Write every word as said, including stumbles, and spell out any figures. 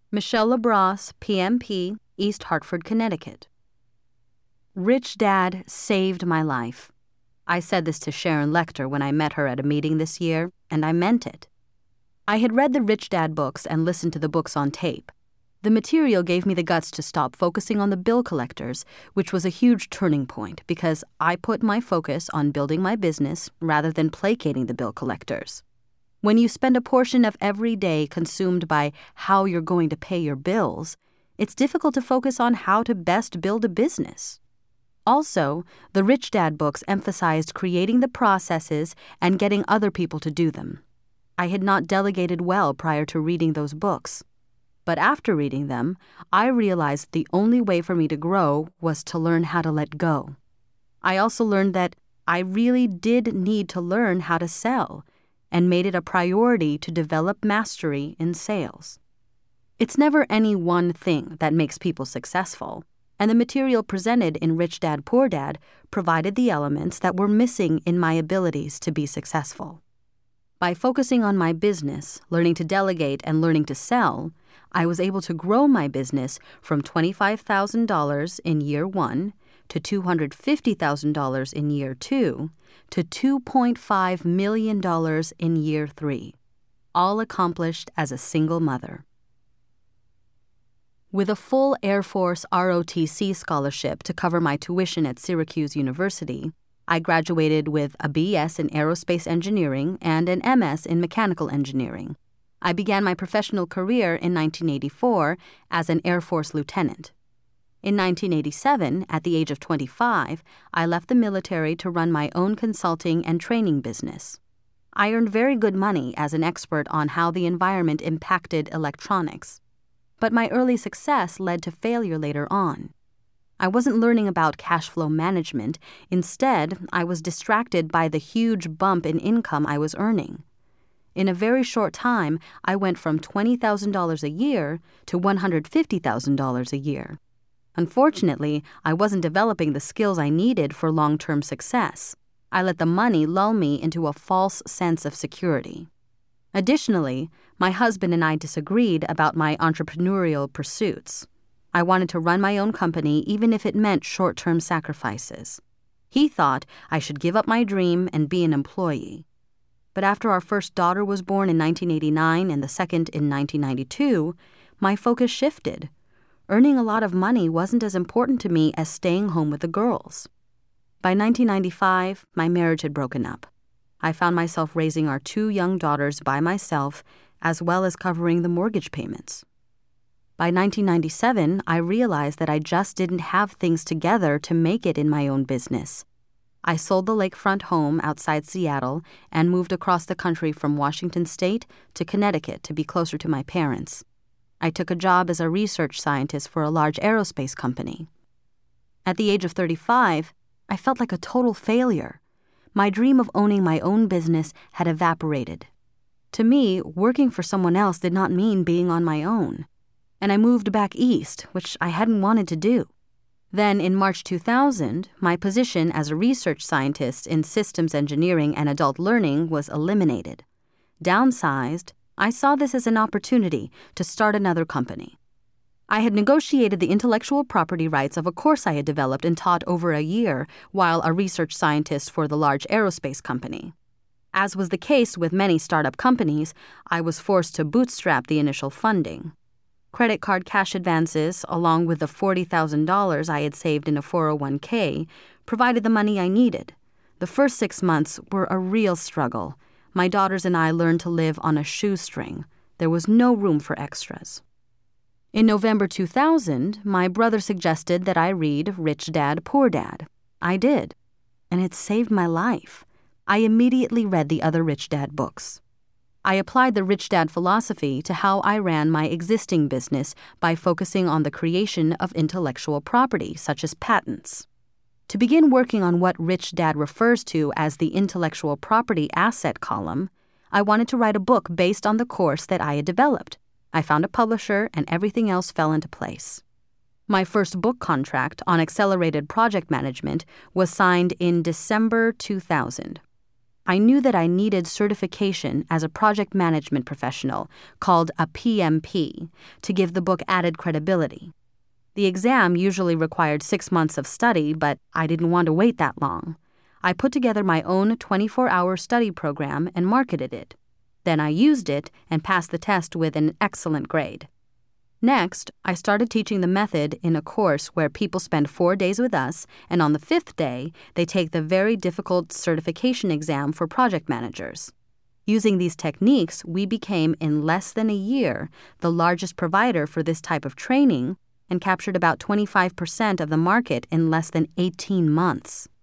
Michelle LaBrosse, P M P, East Hartford, Connecticut. Rich Dad saved my life. I said this to Sharon Lechter when I met her at a meeting this year, and I meant it. I had read the Rich Dad books and listened to the books on tape. The material gave me the guts to stop focusing on the bill collectors, which was a huge turning point because I put my focus on building my business rather than placating the bill collectors. When you spend a portion of every day consumed by how you're going to pay your bills, it's difficult to focus on how to best build a business. Also, the Rich Dad books emphasized creating the processes and getting other people to do them. I had not delegated well prior to reading those books. But after reading them, I realized the only way for me to grow was to learn how to let go. I also learned that I really did need to learn how to sell, and made it a priority to develop mastery in sales. It's never any one thing that makes people successful, and the material presented in Rich Dad, Poor Dad provided the elements that were missing in my abilities to be successful. By focusing on my business, learning to delegate, and learning to sell, I was able to grow my business from twenty-five thousand dollars in year one to two hundred fifty thousand dollars in year two to two point five million dollars in year three, all accomplished as a single mother. With a full Air Force R O T C scholarship to cover my tuition at Syracuse University, I graduated with a B S in aerospace engineering and an M S in mechanical engineering. I began my professional career in nineteen eighty-four as an Air Force lieutenant. In nineteen eighty-seven, at the age of twenty-five, I left the military to run my own consulting and training business. I earned very good money as an expert on how the environment impacted electronics. But my early success led to failure later on. I wasn't learning about cash flow management. Instead, I was distracted by the huge bump in income I was earning. In a very short time, I went from twenty thousand dollars a year to one hundred fifty thousand dollars a year. Unfortunately, I wasn't developing the skills I needed for long-term success. I let the money lull me into a false sense of security. Additionally, my husband and I disagreed about my entrepreneurial pursuits. I wanted to run my own company even if it meant short-term sacrifices. He thought I should give up my dream and be an employee. But after our first daughter was born in nineteen eighty-nine and the second in nineteen ninety-two, my focus shifted. Earning a lot of money wasn't as important to me as staying home with the girls. By nineteen ninety-five, my marriage had broken up. I found myself raising our two young daughters by myself, as well as covering the mortgage payments. By nineteen ninety-seven, I realized that I just didn't have things together to make it in my own business. I sold the lakefront home outside Seattle and moved across the country from Washington State to Connecticut to be closer to my parents. I took a job as a research scientist for a large aerospace company. At the age of thirty-five, I felt like a total failure. My dream of owning my own business had evaporated. To me, working for someone else did not mean being on my own. And I moved back east, which I hadn't wanted to do. Then, in March two thousand, my position as a research scientist in systems engineering and adult learning was eliminated. Downsized, I saw this as an opportunity to start another company. I had negotiated the intellectual property rights of a course I had developed and taught over a year while a research scientist for the large aerospace company. As was the case with many startup companies, I was forced to bootstrap the initial funding. Credit card cash advances, along with the forty thousand dollars I had saved in a four oh one k, provided the money I needed. The first six months were a real struggle. My daughters and I learned to live on a shoestring. There was no room for extras. In November two thousand, my brother suggested that I read Rich Dad, Poor Dad. I did, and it saved my life. I immediately read the other Rich Dad books. I applied the Rich Dad philosophy to how I ran my existing business by focusing on the creation of intellectual property, such as patents. To begin working on what Rich Dad refers to as the intellectual property asset column, I wanted to write a book based on the course that I had developed. I found a publisher, and everything else fell into place. My first book contract on accelerated project management was signed in December two thousand. I knew that I needed certification as a project management professional, called a P M P, to give the book added credibility. The exam usually required six months of study, but I didn't want to wait that long. I put together my own twenty-four hour study program and marketed it. Then I used it and passed the test with an excellent grade. Next, I started teaching the method in a course where people spend four days with us, and on the fifth day, they take the very difficult certification exam for project managers. Using these techniques, we became, in less than a year, the largest provider for this type of training and captured about twenty-five percent of the market in less than eighteen months.